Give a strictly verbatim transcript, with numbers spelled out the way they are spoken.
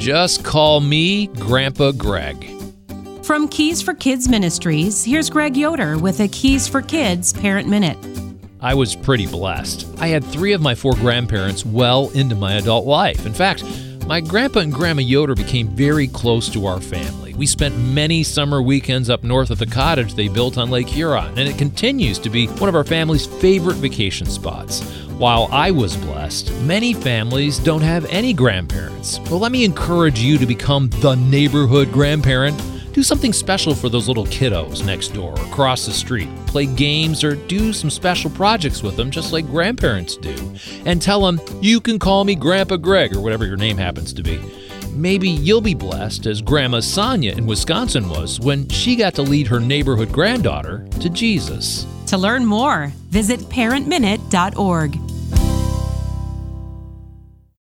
Just call me Grandpa Greg. From Keys for Kids Ministries, here's Greg Yoder with a Keys for Kids Parent Minute. I was pretty blessed. I had three of my four grandparents well into my adult life. In fact, my grandpa and grandma Yoder became very close to our family. We spent many summer weekends up north at the cottage they built on Lake Huron, and it continues to be one of our family's favorite vacation spots. While I was blessed, many families don't have any grandparents. Well, let me encourage you to become the neighborhood grandparent. Do something special for those little kiddos next door or across the street. Play games or do some special projects with them just like grandparents do. And tell them, you can call me Grandpa Greg or whatever your name happens to be. Maybe you'll be blessed as Grandma Sonia in Wisconsin was when she got to lead her neighborhood granddaughter to Jesus. To learn more, visit parent minute dot org.